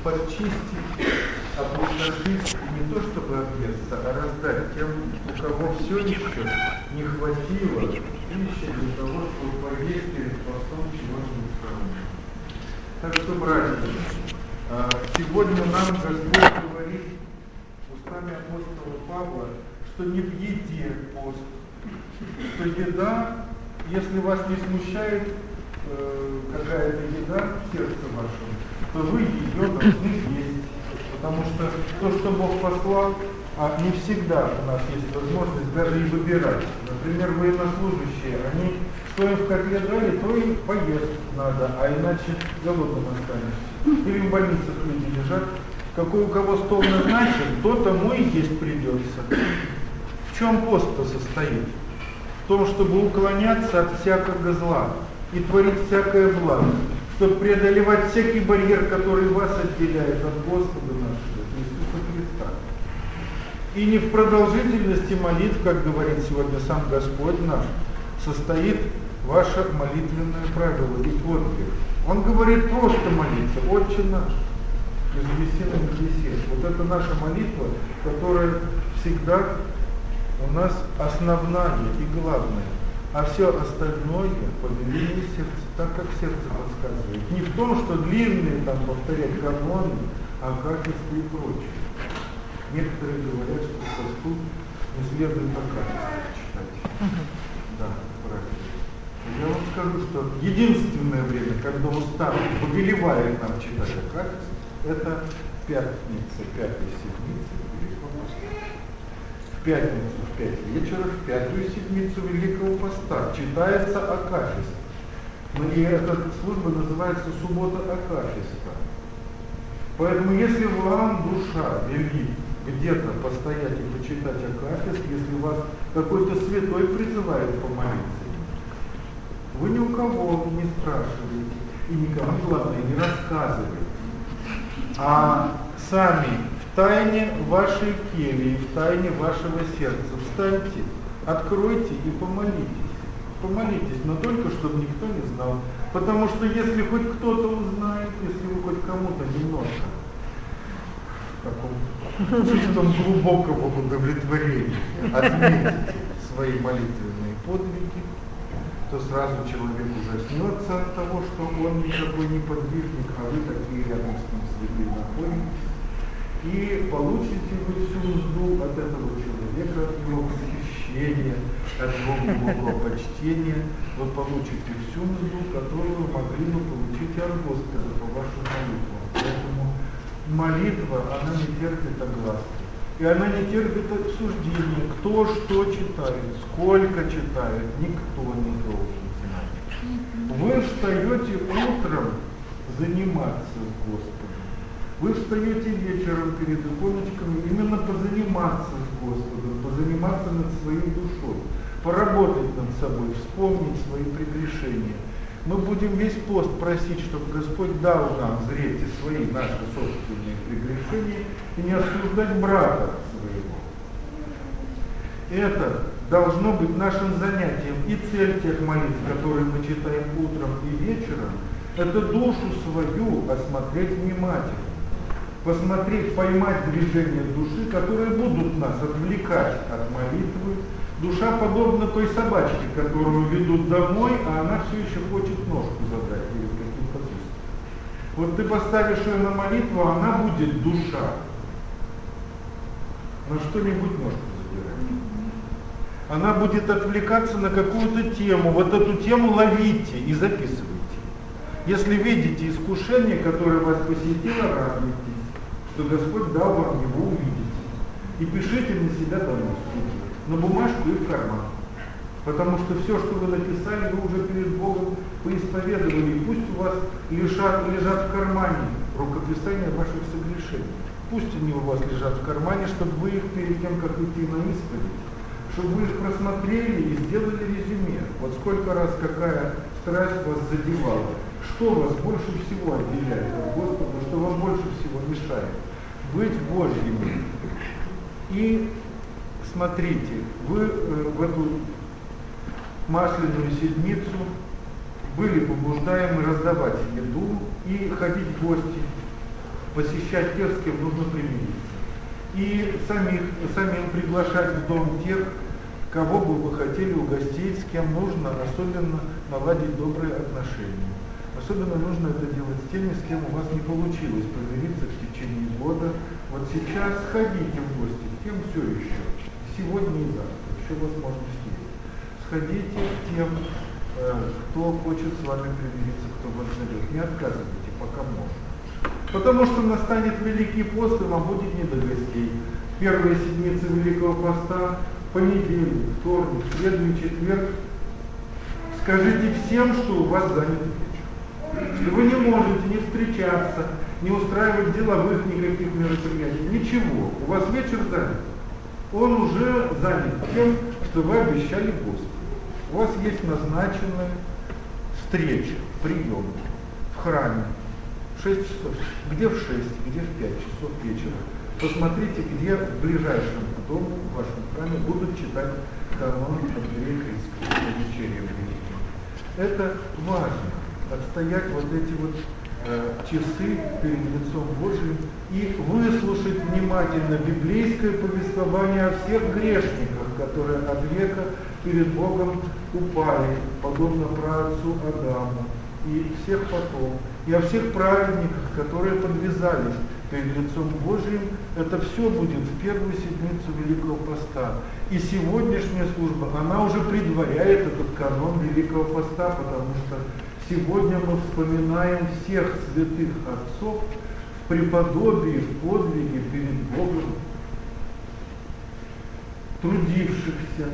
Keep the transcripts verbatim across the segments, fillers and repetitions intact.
подчистить, опустошить не то чтобы объесться, а раздать тем, у кого все еще не хватило пищи для того, чтобы поесть перед постом чего-нибудь хорошего. Так что, братья, сегодня нам Господь говорит устами апостола Павла, что не в еде пост, что еда, если вас не смущает э, какая-то еда в сердце вашем, то вы ее должны есть. Потому что то, что Бог послал, а не всегда у нас есть возможность даже и выбирать. Например, военнослужащие, они что им в котле дали, то и поесть надо, а иначе голодным останешься. Или в больницах люди лежат. Какой у кого стол назначен, то тому и есть придется. В чем пост-то состоит? В том, чтобы уклоняться от всякого зла и творить всякое благо, чтобы преодолевать всякий барьер, который вас отделяет от Господа нашего, Иисуса Христа. И не в продолжительности молитв, как говорит сегодня сам Господь наш, состоит ваше молитвенное правило и подвиг. Он говорит просто молиться, Отче наш, извести на небесе. Вот это наша молитва, которая всегда у нас основная и главная. А все остальное по велению сердца, так как сердце подсказывает. Не в том, что длинные там повторять каноны, а качество и прочее. Некоторые говорят, что посту не следует акафист читать. Да, правильно. Я вам скажу, что единственное время, когда устав повелевает нам читать акафист, это пятница, пятая седмица Великого Поста. В пятницу в пять вечера, в пятую седмицу Великого Поста читается акафист. И эта служба называется суббота акафиста. Поэтому если вам душа велит где-то постоять и почитать акафист, если вас какой-то святой призывает помолиться, вы ни у кого не спрашиваете и никому, главное, не рассказываете, а сами в тайне вашей кельи, в тайне вашего сердца встаньте, откройте и помолитесь. Помолитесь, но только чтобы никто не знал. Потому что если хоть кто-то узнает, если вы хоть кому-то немножко в таком чувством глубокого удовлетворения отметите свои молитвенные подвиги, то сразу человек ужаснется от того, что он никакой не подвижник, а вы такие рядом с ним святые находитесь. И получите вы всю мзду от этого человека, от его восхищения, от его глубокого почтения. Вы получите всю мзду, которую могли бы получить от Господа по вашим молитвам. Поэтому молитва, она не терпит огласки. И она не терпит обсуждения, кто что читает, сколько читает, никто не должен знать. Вы встаете утром заниматься с Господом. Вы встаете вечером перед иконочками именно позаниматься с Господом, позаниматься над своей душой, поработать над собой, вспомнить свои прегрешения. Мы будем весь пост просить, чтобы Господь дал нам зреть свои наши собственные прегрешения и не осуждать брата своего. Это должно быть нашим занятием. И цель тех молитв, которые мы читаем утром и вечером, это душу свою осмотреть внимательно. Посмотреть, поймать движения души, которые будут нас отвлекать от молитвы. Душа подобна той собачке, которую ведут домой, а она все еще хочет ножку задать перед каким-то пустым. Вот ты поставишь ее на молитву, она будет душа. На что-нибудь ножку забирать. Она будет отвлекаться на какую-то тему. Вот эту тему ловите и записывайте. Если видите искушение, которое вас посетило, радуйтесь, что Господь дал вам его увидеть. И пишите на себя донос. На бумажку и в карман. Потому что все, что вы написали, вы уже перед Богом поисповедовали. И пусть у вас лежат, лежат в кармане рукописания ваших согрешений. Пусть они у вас лежат в кармане, чтобы вы их перед тем, как идти на исповедь, чтобы вы их просмотрели и сделали резюме. Вот сколько раз какая страсть вас задевала. Что вас больше всего отделяет от Господа, что вам больше всего мешает быть Божьими. И смотрите, вы э, в эту масляную седмицу были побуждаемы раздавать еду и ходить в гости. посещать тех, с кем нужно примириться. И самих, самим приглашать в дом тех, кого бы вы хотели угостить, с кем нужно особенно наладить добрые отношения. Особенно нужно это делать с теми, с кем у вас не получилось помириться в течение года. Вот сейчас сходите в гости к тем все еще, сегодня и завтра, еще возможность есть. Сходите к тем, кто хочет с вами примириться, кто вас зовет. Не отказывайте, пока можно. Потому что настанет Великий пост, и вам будет не до гостей. Первая седмица Великого поста, понедельник, вторник, среду и четверг. Скажите всем, что у вас занят вечер. Что вы не можете не встречаться, не устраивать деловых никаких мероприятий. Ничего, у вас вечер занят. Он уже занят тем, что вы обещали Господу. У вас есть назначенная встреча, прием в храме в шесть часов. Где в шесть, где в пять часов вечера. Посмотрите, где в ближайшем дому, в вашем храме, будут читать канон Андрея Критского на вечере великим. Это важно, отстоять вот эти вот э, часы перед лицом Божьим и выслушать внимательно библейское повествование о всех грешниках, которые от века перед Богом упали, подобно праотцу Адаму, и всех потом, и о всех праведниках, которые подвязались перед лицом Божьим. Это все будет в первую седмицу Великого Поста. И сегодняшняя служба, она уже предваряет этот канон Великого Поста, потому что сегодня мы вспоминаем всех святых отцов в преподобии, в подвиге перед Богом, трудившихся,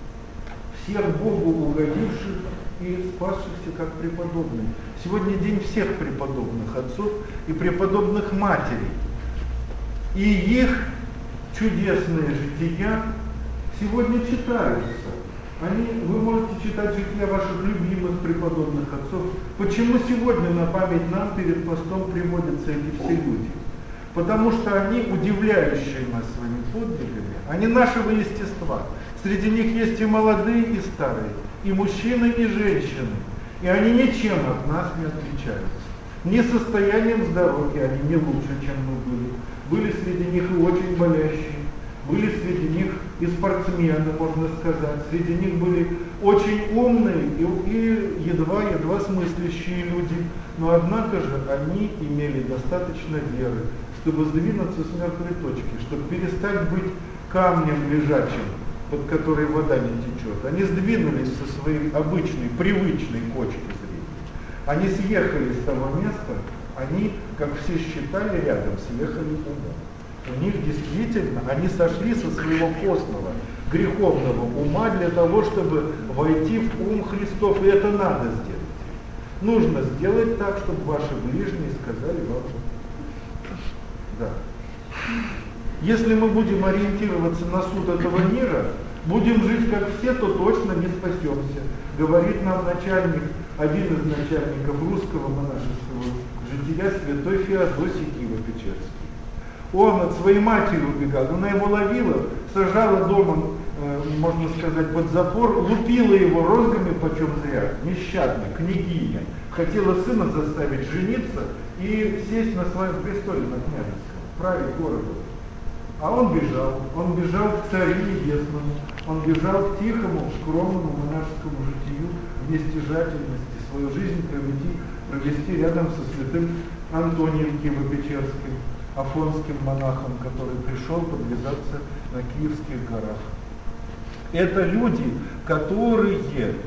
всех Богу угодивших и спасшихся как преподобные. Сегодня день всех преподобных отцов и преподобных матерей. И их чудесные жития сегодня читаются. Они, вы можете читать жития ваших любимых преподобных отцов. Почему сегодня на память нам перед постом приводятся эти все люди? Потому что они, удивляющие нас своими подвигами, они нашего естества. Среди них есть и молодые, и старые, и мужчины, и женщины. И они ничем от нас не отличаются. Ни состоянием здоровья они не лучше, чем мы были. Были среди них и очень болящие, были среди них и спортсмены, можно сказать. Среди них были очень умные и, и едва-едва смыслящие люди. Но однако же они имели достаточно веры, чтобы сдвинуться с мертвой точки, чтобы перестать быть камнем лежачим, под которой вода не течет. Они сдвинулись со своей обычной, привычной кочки зрения. Они съехали с того места, они, как все считали рядом, съехали умом. У них действительно, они сошли со своего постного, греховного ума для того, чтобы войти в ум Христов. И это надо сделать. Нужно сделать так, чтобы ваши ближние сказали вам да. Если мы будем ориентироваться на суд этого мира, будем жить как все, то точно не спасемся. Говорит нам начальник, один из начальников русского монашеского жития, святой Феодосий Киево-Печерский. Он от своей матери убегал, она его ловила, сажала дома, э, можно сказать, под запор, лупила его розгами почем зря, нещадно, княгиня. Хотела сына заставить жениться и сесть на своем престоле на княжеском, править городом. А он бежал, он бежал к Царю Небесному, он бежал к тихому, скромному монашескому житию, в нестяжательности, свою жизнь провести, провести рядом со святым Антонием Киево-Печерским, афонским монахом, который пришел подвязаться на Киевских горах. Это люди, которые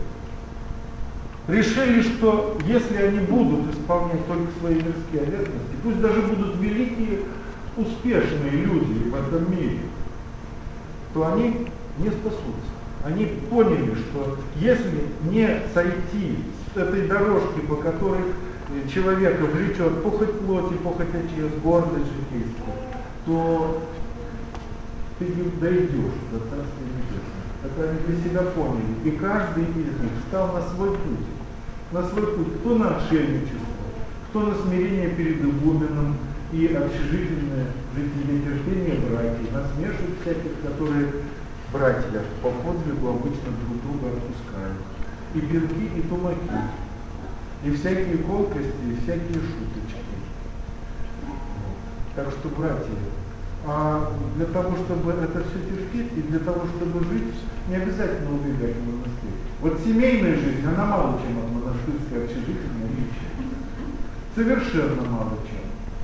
решили, что если они будут исполнять только свои мирские обязанности, пусть даже будут великие, успешные люди в этом мире, то они не спасутся. Они поняли, что если не сойти с этой дорожки, по которой человека влечет похоть плоти, похоть очей, гордость житейская, то ты не дойдешь до Царствия Небесного. Это они для себя поняли. И каждый из них встал на свой путь. На свой путь. Кто на отшельничество, кто на смирение перед игуменом и общежительное житие терпения братьев, на смешу всяких, которые братья по подвигу обычно друг друга отпускают. И белки, и тумаки. И всякие колкости, и всякие шуточки. Так что, братья, а для того, чтобы это все терпеть и для того, чтобы жить, не обязательно убегать в монастырь. Вот семейная жизнь, она мало чем от монастырской общежития отличается. Совершенно мало чем.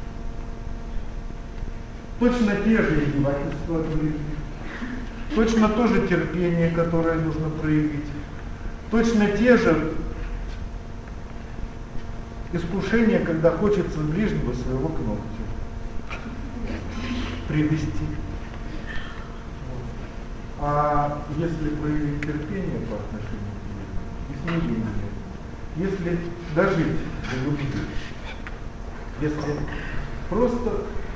Точно те же издевательства от ближних, точно то же терпение, которое нужно проявить, точно те же искушения, когда хочется ближнего своего к ногтю привести. А если проявить терпение по отношению к ближнему, и смирение, если дожить до любви, если просто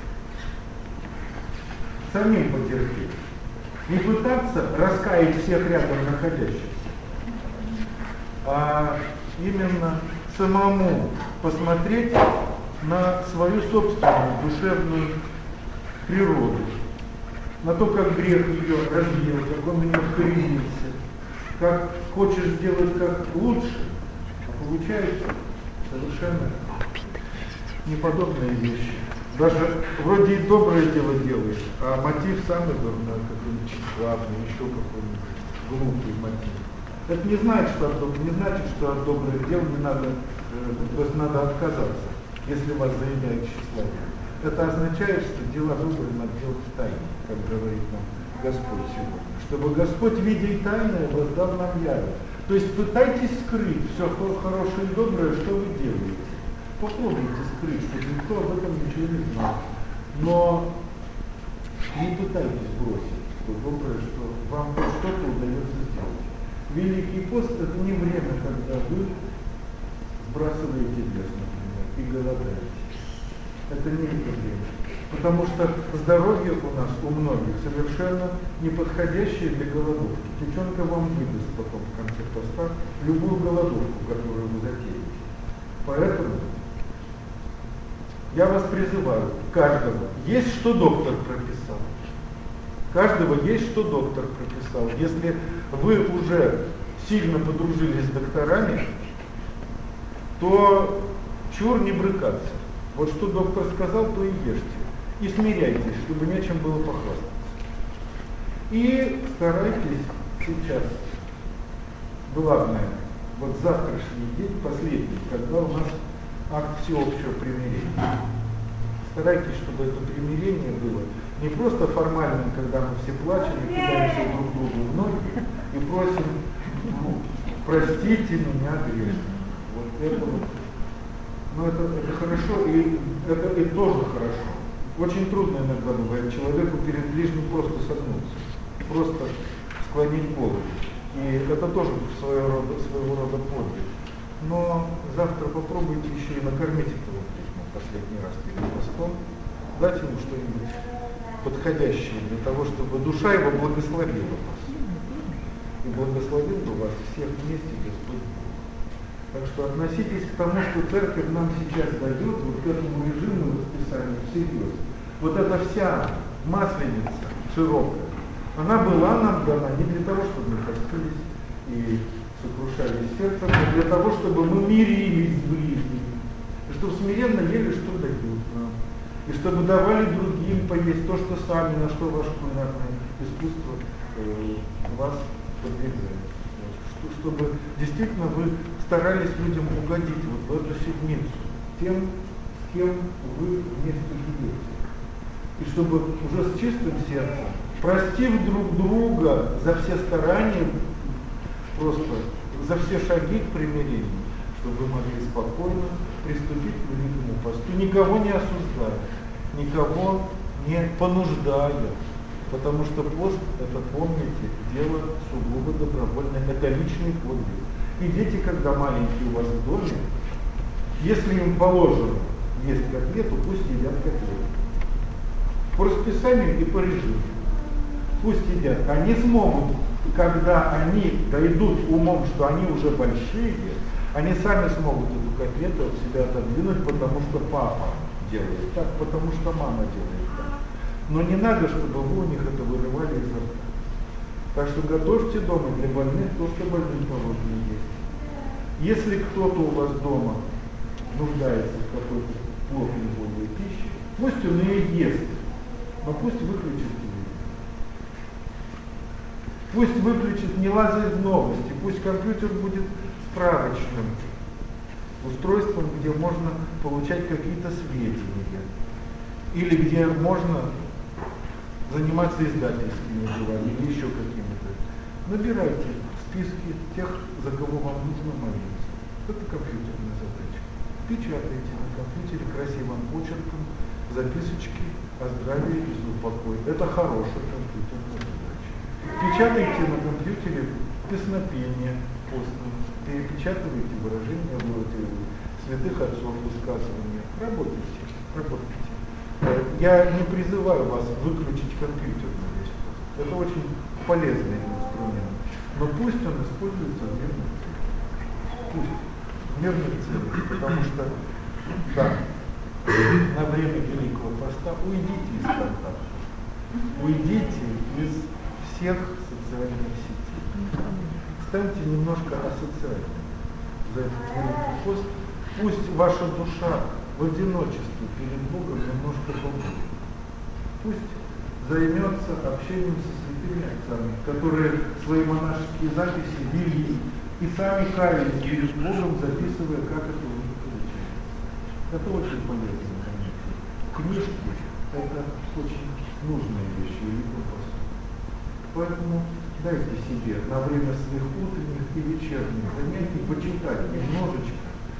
самим потерпеть, не пытаться раскаять всех рядом находящихся, а именно самому посмотреть на свою собственную душевную природу, на то, как грех ее развил, как он в нее вкоренился, как хочешь сделать как лучше, а получается совершенно неподобные вещи. Даже вроде и доброе дело делаешь, а мотив самый дурной, какой-нибудь тщеславный, еще какой-нибудь глупый мотив. Это не значит, что от, не значит, что от добрых дел не надо, э, то есть надо отказаться, если вас заявляют тщеславие. Это означает, что дела добрые надо делать в тайне, как говорит нам Господь сегодня. Чтобы Господь, видя и тайное, воздал нам явно. То есть пытайтесь скрыть все хорошее и доброе, что вы делаете. Попробуйте скрыть, чтобы никто об этом ничего не знал. Но не пытайтесь бросить то доброе, что вам что-то удается сделать. Великий пост – это не время, когда вы сбрасываете вес, например, и голодаете. Это не это время. Потому что здоровье у нас, у многих, совершенно неподходящее для голодовки. Девчонка вам выдаст потом в конце поста любую голодовку, которую вы затеете. Поэтому я вас призываю, каждого, есть что доктор прописал. Каждого есть что доктор прописал. Если вы уже сильно подружились с докторами, то чур не брыкаться. Вот что доктор сказал, то и ешьте. И смиряйтесь, чтобы не о чем было похвастаться. И старайтесь сейчас, главное, вот завтрашний день, последний, когда у нас акт всеобщего примирения. Старайтесь, чтобы это примирение было не просто формальным, когда мы все плачем и кидаемся друг другу в ноги и просим, ну, простите меня грешным. Вот это вот. Но это, это хорошо, и это и тоже хорошо. Очень трудно иногда бывает человеку перед ближним просто согнуться, просто склонить голову. И это тоже своего рода, своего рода подвиг. Но завтра попробуйте еще и накормить этого ближнего последний раз перед постом, дать ему что-нибудь подходящее для того, чтобы душа его благословила вас. И благословил бы вас всех вместе Господь Бог. Так что относитесь к тому, что церковь нам сейчас дает, вот к этому режиму расписания всерьез. Вот эта вся масленица широкая, она была нам дана не для того, чтобы мы простились и сокрушались сердцем, а для того, чтобы мы мирились с ближними, и чтобы смиренно ели, что дают нам, и чтобы давали другим поесть то, что сами, на что ваше кулинарное искусство э, вас подвигает. Вот, чтобы действительно вы старались людям угодить вот в эту седмицу, тем, с кем вы вместе живете. И чтобы уже с чистым сердцем, простив друг друга за все старания, просто за все шаги к примирению, чтобы вы могли спокойно приступить к великому посту, никого не осуждая, никого не понуждая, потому что пост, это, помните, дело сугубо добровольное, это личный подвиг. И дети, когда маленькие у вас в доме, если им положено есть котлету, пусть едят котлету. По расписанию и по режиму. Пусть едят. Они смогут, когда они дойдут умом, что они уже большие, они сами смогут эту котлету от себя отодвинуть, потому что папа делает так, потому что мама делает так. Но не надо, чтобы вы у них это вырывали изо рта. Так что готовьте дома для больных то, что больным положено есть. Если кто-то у вас дома нуждается в какой-то плохой более пище, Пусть он ее ест, но пусть выключит телевизор. Пусть выключит, не лазает в новости, пусть компьютер будет справочным устройством, где можно получать какие-то сведения, или где можно заниматься издательскими делами, или еще какими-то. Набирайте списки тех, за кого вам нужно молиться. Это компьютерная задача. Печатайте на компьютере красивым почерком записочки о здравии и упокое. Это хорошая компьютерная задача. Печатайте на компьютере песнопения постные, перепечатывайте выражения святых отцов, высказывания. Работайте, работайте. Я не призываю вас выключить компьютер. Это очень полезный инструмент. Но пусть он используется в мирных целях. Пусть в мирных целях, потому что, да, на время Великого Поста уйдите из контакта, уйдите из всех социальных сетей. Станьте немножко асоциальными за этот Великий Пост. Пусть ваша душа в одиночестве перед Богом немножко побудет. Пусть займется общением со святыми отцами, которые свои монашеские записи вели и сами каялись перед Богом, записывая, как это у них получается. Это очень полезно, конечно. Книжки – это очень нужная вещь Великого Поста. Поэтому дайте себе на время своих утренних и вечерних занятий почитать немножечко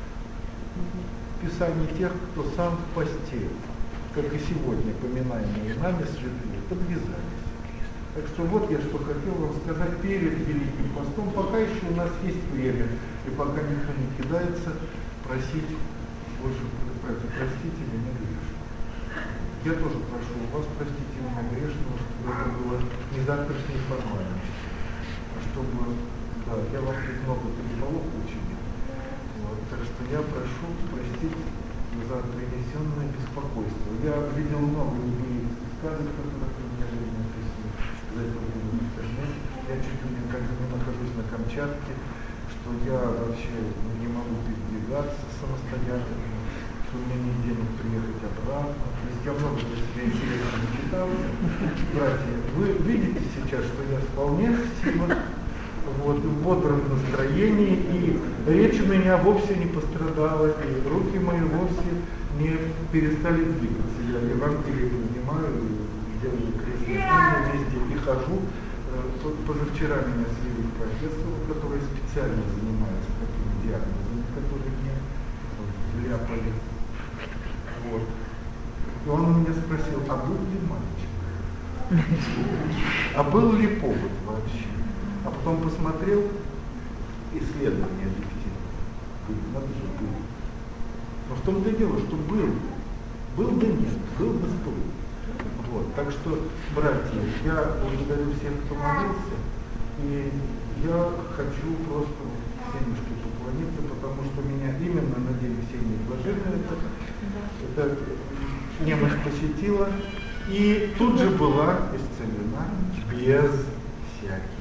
Писаний тех, кто сам в посте, как и сегодня поминаемые нами святые, подвязались. Так что вот я что хотел вам сказать перед Великим Постом, пока еще у нас есть время, и пока никто не кидается просить, Боже, простите меня грешного. Я тоже прошу вас, простите меня грешного, чтобы это было не завтрашней формальностью, а чтобы, да, я вам тут много переполох учинил. Вот, так что я прошу простить за принесенное беспокойство. Я видел много библейских сказок, которые у меня были написаны, за это время в интернете. Я чуть ли не, как не нахожусь на Камчатке, что я вообще не могу передвигаться самостоятельно, что у меня нет денег приехать обратно. То есть я много для себя интересного читал. Братья, вы видите сейчас, что я вполне в силах, вот, в бодром настроении, и речь у меня вовсе не пострадала, и руки мои вовсе не перестали двигаться. Я Евангелие поднимаю, делаю крестные знамения везде и хожу. Позавчера меня свели к профессору, который специально занимается такими диагнозами, которые мне вляпали. Вот. И он у меня спросил, а был ли мальчик? А был ли повод вообще? А потом посмотрел исследование объективно. Надо же было. Но в том-то и дело, что был. Был да нет, был да стой. Вот. Так что, братья, я благодарю всех, кто молился, и я хочу просто семечки поклониться, потому что меня именно на день весенней блаженной это, это немощь посетила, и тут же была исцелена без всяких.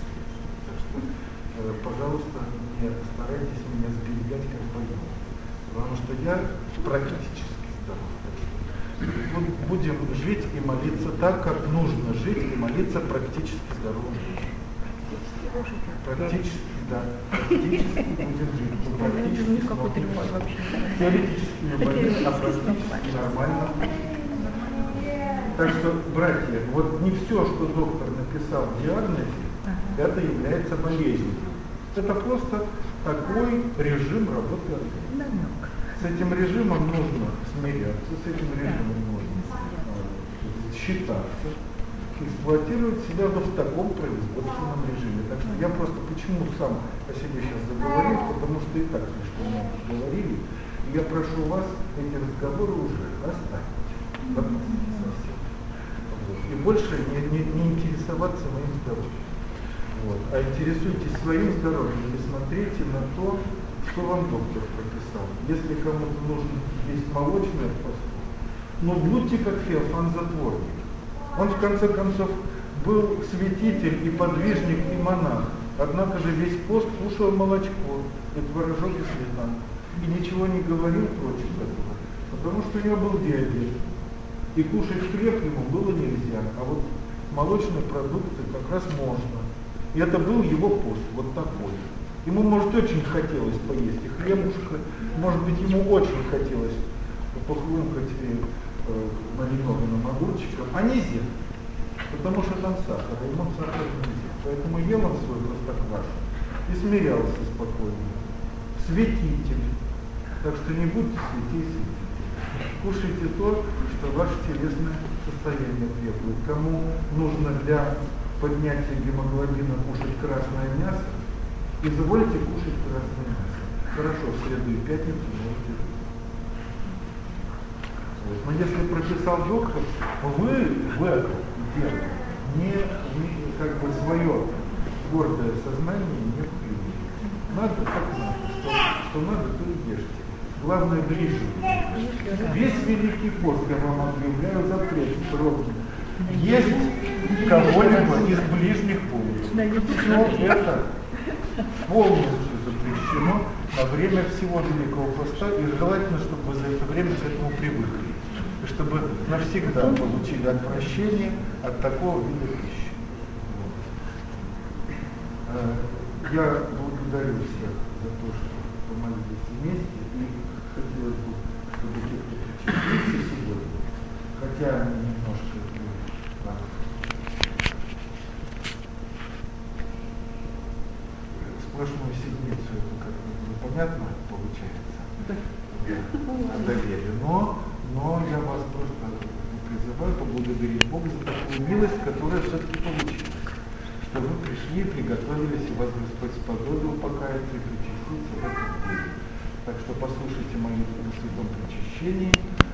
Пожалуйста, не старайтесь меня сберегать как больного, потому что я практически здоров. Вот будем жить и молиться так, как нужно жить и молиться практически здоровым жизнью. Практически, да. Практически будем жить. Практически, теоретически не болеем, а практически нормально. Так что, братья, вот не все, что доктор написал в диагнозе, это является болезнью. Это просто такой режим работы организма. С этим режимом нужно смиряться, с этим режимом нужно считаться, эксплуатировать себя вот в таком производственном режиме. Так что я просто почему сам о себе сейчас заговорил, потому что и так слишком много говорили. И я прошу вас эти разговоры уже оставить. Совсем. Вот. И больше не, не, не интересоваться моим здоровьем. Вот. А интересуйтесь своим здоровьем и смотрите на то, что вам доктор прописал. Если кому-то нужно есть молочное посту, ну будьте как Феофан Затворник. Он в конце концов был святитель и подвижник и монах. Однако же весь пост кушал молочко и творожок и сметану. И ничего не говорил против этого, потому что у него был диабет. И кушать хлеб ему было нельзя, а вот молочные продукты как раз можно. И это был его пост, вот такой. Ему, может, очень хотелось поесть и хлебушка, может быть, ему очень хотелось похрумкать э, маринованным огурчиком, а нельзя, потому что там сахар, а ему сахар нельзя. Поэтому ел он свой простоквашу и смирялся спокойно. Святитель. Так что не будьте святей святителей. Кушайте то, что ваше телесное состояние требует. Кому нужно для поднятия гемоглобина кушать красное мясо, извольте кушать красное мясо. Хорошо, в среду и пятницу можете. Вот. Но если прописал доктор, вы в это дело не, не как бы свое гордое сознание не вклиниваете. Надо как надо, что, что надо, то и ешьте. Главное ближе. Весь Великий пост, я вам объявляю, запрет строгий. Есть кого-либо из ближних пунктов. Все это полностью запрещено во время всего Великого поста, и желательно, чтобы вы за это время к этому привыкли. И чтобы навсегда получили отвращение от такого вида пищи. Вот. Я благодарю всех за то, что помолились вместе, и хотелось бы, чтобы те, кто причастился сегодня, хотя они немножко да, сплошную седмицу, это как-то непонятно получается, одолели, но, но я вас просто призываю поблагодарить Бога за такую милость, которая все-таки получилась, что вы пришли, приготовились, и вас Господь сподобил покаяться и причаститься в этом деле. Так что послушайте молитву на святом причащении.